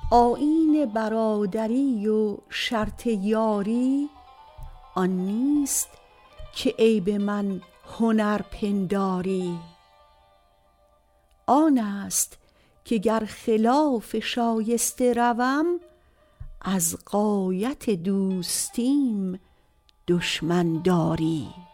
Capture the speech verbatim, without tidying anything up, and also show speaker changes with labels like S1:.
S1: آیین برادری و شرط یاری آن نیست که عیب من هنر پنداری. آن است که گر خلاف شایسته روم از غایت دوستیم دشمن داری.